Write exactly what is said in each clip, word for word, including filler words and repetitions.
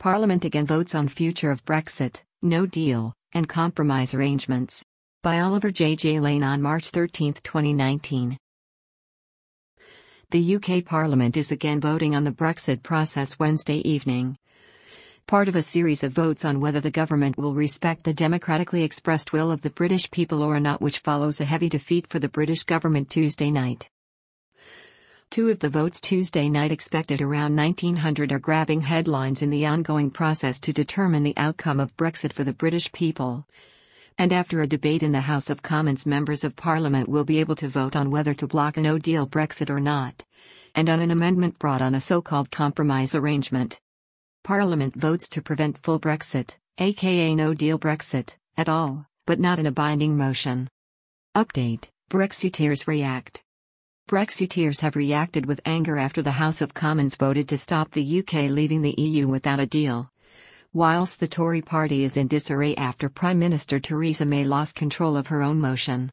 Parliament again votes on future of Brexit, no deal, and compromise arrangements. By Oliver J. J. Lane on March thirteenth, twenty nineteen. The U K Parliament is again voting on the Brexit process Wednesday evening. Part of a series of votes on whether the government will respect the democratically expressed will of the British people or not, which follows a heavy defeat for the British government Tuesday night. Two of the votes Tuesday night, expected around nineteen hundred, are grabbing headlines in the ongoing process to determine the outcome of Brexit for the British people. And after a debate in the House of Commons, members of Parliament will be able to vote on whether to block a no-deal Brexit or not, and on an amendment brought on a so-called compromise arrangement. Parliament votes to prevent full Brexit, aka no-deal Brexit, at all, but not in a binding motion. Update: Brexiteers react. Brexiteers have reacted with anger after the House of Commons voted to stop the U K leaving the E U without a deal, whilst the Tory party is in disarray after Prime Minister Theresa May lost control of her own motion.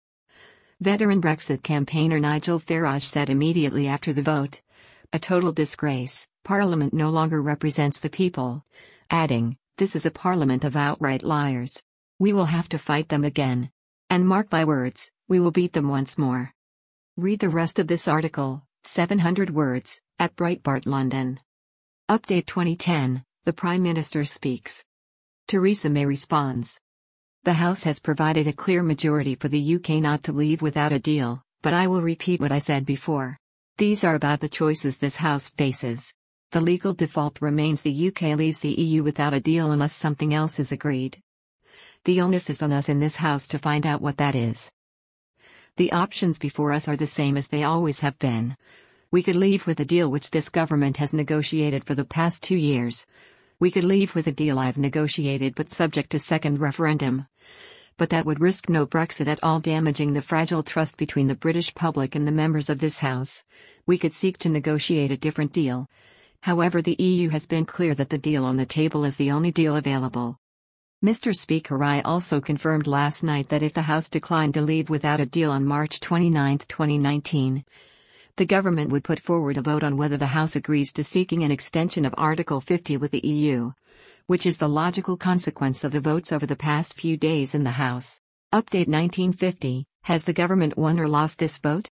Veteran Brexit campaigner Nigel Farage said immediately after the vote, "A total disgrace, Parliament no longer represents the people," adding, "This is a parliament of outright liars. We will have to fight them again. And mark my words, we will beat them once more." Read the rest of this article, seven hundred words, at Breitbart London. Update twenty ten, the Prime Minister speaks. Theresa May responds. The House has provided a clear majority for the U K not to leave without a deal, but I will repeat what I said before. These are about the choices this House faces. The legal default remains: the U K leaves the E U without a deal unless something else is agreed. The onus is on us in this House to find out what that is. The options before us are the same as they always have been. We could leave with a deal which this government has negotiated for the past two years. We could leave with a deal I've negotiated but subject to second referendum. But that would risk no Brexit at all, damaging the fragile trust between the British public and the members of this House. We could seek to negotiate a different deal. However, the E U has been clear that the deal on the table is the only deal available. Mister Speaker, I also confirmed last night that if the House declined to leave without a deal on March twenty-ninth, twenty nineteen, the government would put forward a vote on whether the House agrees to seeking an extension of Article fifty with the E U, which is the logical consequence of the votes over the past few days in the House. Update nineteen fifty, has the government won or lost this vote?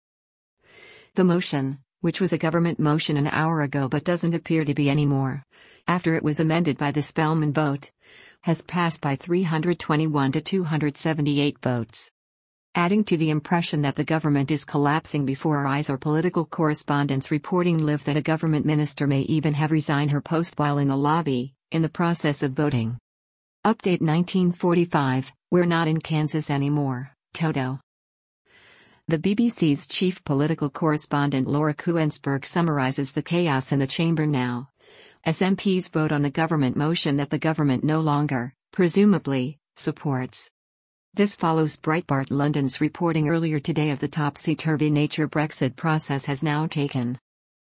The motion, which was a government motion an hour ago but doesn't appear to be anymore, after it was amended by the Spellman vote, has passed by three hundred twenty-one to two hundred seventy-eight votes. Adding to the impression that the government is collapsing before our eyes are political correspondents reporting live that a government minister may even have resigned her post while in the lobby, in the process of voting. Update nineteen forty-five, we're not in Kansas anymore, Toto. The B B C's chief political correspondent Laura Kuenssberg summarizes the chaos in the chamber now, as M Ps vote on the government motion that the government no longer, presumably, supports. This follows Breitbart London's reporting earlier today of the topsy-turvy nature Brexit process has now taken.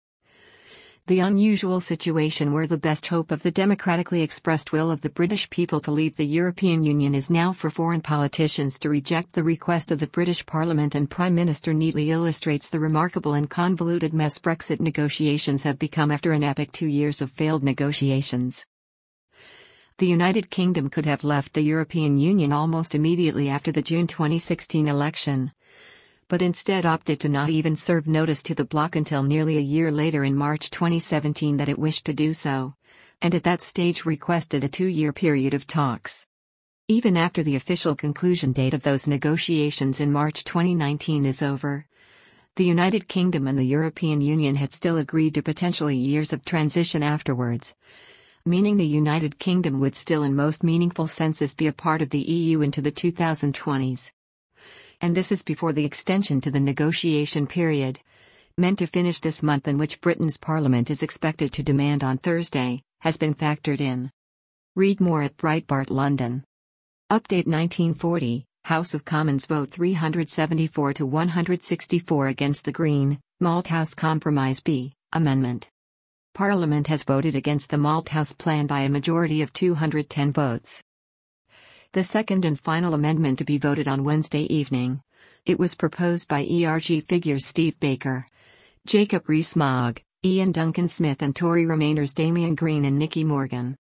The unusual situation where the best hope of the democratically expressed will of the British people to leave the European Union is now for foreign politicians to reject the request of the British Parliament and Prime Minister neatly illustrates the remarkable and convoluted mess Brexit negotiations have become after an epic two years of failed negotiations. The United Kingdom could have left the European Union almost immediately after the June twenty sixteen election, but instead opted to not even serve notice to the bloc until nearly a year later in March twenty seventeen that it wished to do so, and at that stage requested a two-year period of talks. Even after the official conclusion date of those negotiations in March twenty nineteen is over, the United Kingdom and the European Union had still agreed to potentially years of transition afterwards, meaning the United Kingdom would still in most meaningful senses be a part of the E U into the two thousand twenties. And this is before the extension to the negotiation period, meant to finish this month and which Britain's Parliament is expected to demand on Thursday, has been factored in. Read more at Breitbart London. Update nineteen forty, House of Commons vote three hundred seventy-four to one hundred sixty-four against the Green, Malthouse Compromise B, amendment. Parliament has voted against the Malthouse plan by a majority of two hundred ten votes. The second and final amendment to be voted on Wednesday evening. It was proposed by E R G figures Steve Baker, Jacob Rees-Mogg, Ian Duncan Smith and Tory Remainers Damian Green and Nicky Morgan.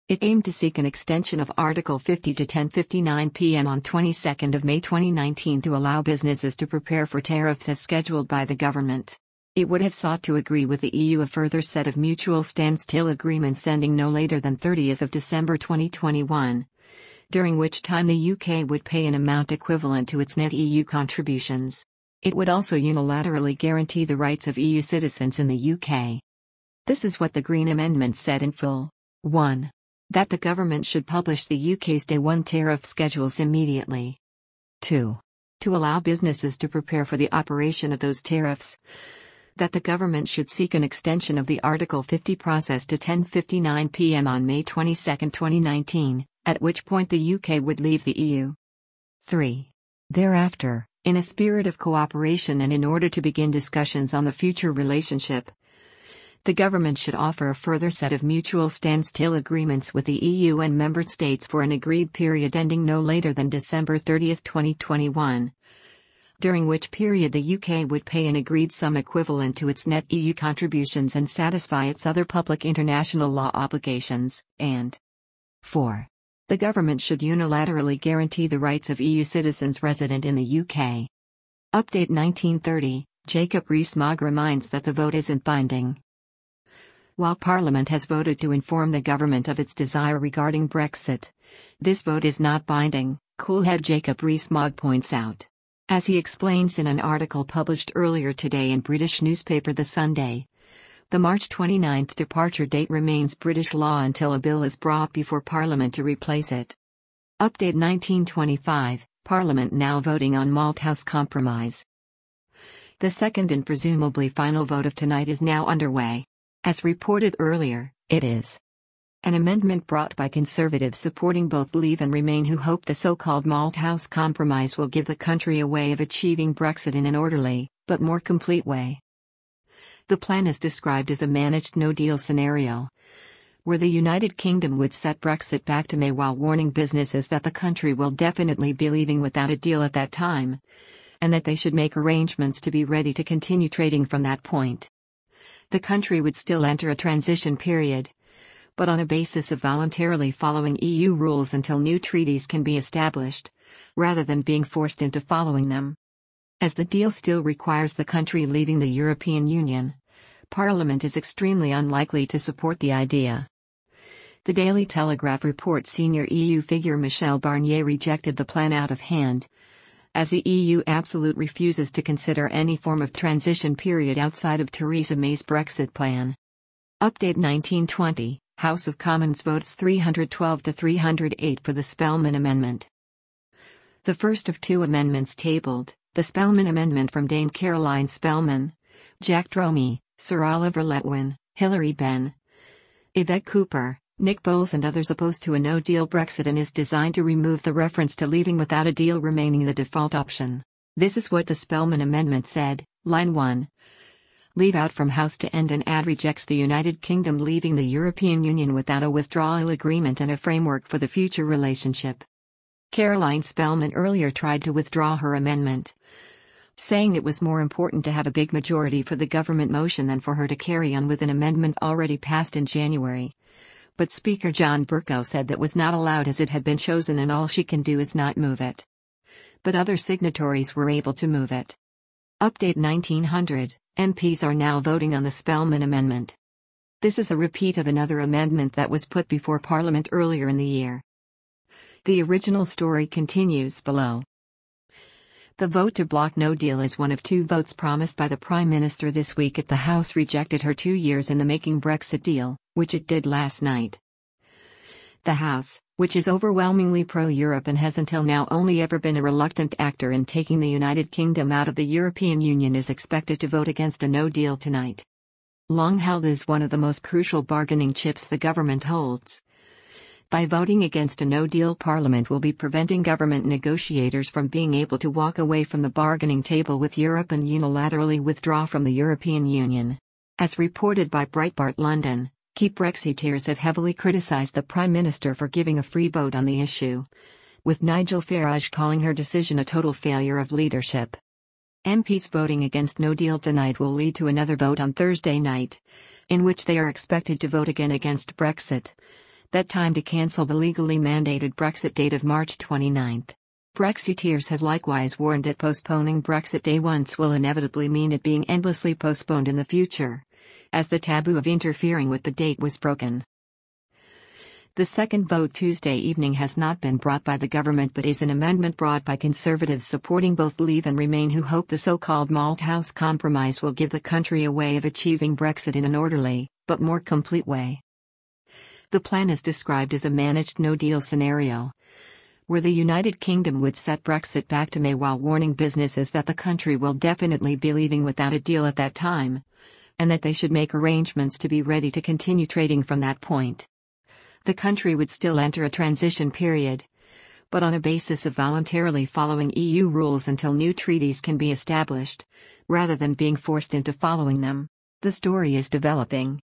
It aimed to seek an extension of Article fifty to ten fifty-nine p m on twenty-second of May twenty nineteen to allow businesses to prepare for tariffs as scheduled by the government. It would have sought to agree with the E U a further set of mutual standstill agreements ending no later than thirtieth of December twenty twenty-one, during which time the U K would pay an amount equivalent to its net E U contributions. It would also unilaterally guarantee the rights of E U citizens in the U K. This is what the Green Amendment said in full. one. That the government should publish the U K's Day one tariff schedules immediately. two. To allow businesses to prepare for the operation of those tariffs. That the government should seek an extension of the Article fifty process to ten fifty-nine p m on May twenty-second, twenty nineteen, at which point the U K would leave the E U. three. Thereafter, in a spirit of cooperation and in order to begin discussions on the future relationship, the government should offer a further set of mutual standstill agreements with the E U and member states for an agreed period ending no later than December thirtieth, twenty twenty-one, during which period the U K would pay an agreed sum equivalent to its net E U contributions and satisfy its other public international law obligations, and four. The government should unilaterally guarantee the rights of E U citizens resident in the U K. Update nineteen thirty, Jacob Rees-Mogg reminds that the vote isn't binding. While Parliament has voted to inform the government of its desire regarding Brexit, this vote is not binding, Coolhead Jacob Rees-Mogg points out. As he explains in an article published earlier today in British newspaper The Sunday, the March twenty-ninth departure date remains British law until a bill is brought before Parliament to replace it. Update nineteen twenty-five, Parliament now voting on Malthouse Compromise. The second and presumably final vote of tonight is now underway. As reported earlier, it is an amendment brought by Conservatives supporting both Leave and Remain who hope the so-called Malthouse Compromise will give the country a way of achieving Brexit in an orderly, but more complete way. The plan is described as a managed no-deal scenario, where the United Kingdom would set Brexit back to May while warning businesses that the country will definitely be leaving without a deal at that time, and that they should make arrangements to be ready to continue trading from that point. The country would still enter a transition period, but on a basis of voluntarily following E U rules until new treaties can be established, rather than being forced into following them. As the deal still requires the country leaving the European Union, Parliament is extremely unlikely to support the idea. The Daily Telegraph reports senior E U figure Michel Barnier rejected the plan out of hand, as the E U absolute refuses to consider any form of transition period outside of Theresa May's Brexit plan. Update nineteen twenty, House of Commons votes three hundred twelve to three hundred eight for the Spellman Amendment. The first of two amendments tabled, the Spellman Amendment from Dame Caroline Spellman, Jack Dromey, Sir Oliver Letwin, Hilary Benn, Yvette Cooper, Nick Bowles and others opposed to a no-deal Brexit and is designed to remove the reference to leaving without a deal remaining the default option. This is what the Spellman Amendment said, line one. Leave out from House to end and add rejects the United Kingdom leaving the European Union without a withdrawal agreement and a framework for the future relationship. Caroline Spellman earlier tried to withdraw her amendment, saying it was more important to have a big majority for the government motion than for her to carry on with an amendment already passed in January. But Speaker John Bercow said that was not allowed as it had been chosen and all she can do is not move it. But other signatories were able to move it. Update nineteen hundred, M Ps are now voting on the Spellman Amendment. This is a repeat of another amendment that was put before Parliament earlier in the year. The original story continues below. The vote to block no deal is one of two votes promised by the Prime Minister this week if the House rejected her two years in the making Brexit deal, which it did last night. The House, which is overwhelmingly pro-Europe and has until now only ever been a reluctant actor in taking the United Kingdom out of the European Union, is expected to vote against a no deal tonight. Long held as one of the most crucial bargaining chips the government holds. By voting against a no-deal, Parliament will be preventing government negotiators from being able to walk away from the bargaining table with Europe and unilaterally withdraw from the European Union. As reported by Breitbart London, key Brexiteers have heavily criticised the Prime Minister for giving a free vote on the issue, with Nigel Farage calling her decision a total failure of leadership. M Ps voting against no deal tonight will lead to another vote on Thursday night, in which they are expected to vote again against Brexit, that time to cancel the legally mandated Brexit date of March twenty-ninth. Brexiteers have likewise warned that postponing Brexit Day once will inevitably mean it being endlessly postponed in the future, as the taboo of interfering with the date was broken. The second vote Tuesday evening has not been brought by the government but is an amendment brought by Conservatives supporting both Leave and Remain, who hope the so-called Malthouse Compromise will give the country a way of achieving Brexit in an orderly, but more complete way. The plan is described as a managed no-deal scenario, where the United Kingdom would set Brexit back to May while warning businesses that the country will definitely be leaving without a deal at that time, and that they should make arrangements to be ready to continue trading from that point. The country would still enter a transition period, but on a basis of voluntarily following E U rules until new treaties can be established, rather than being forced into following them. The story is developing.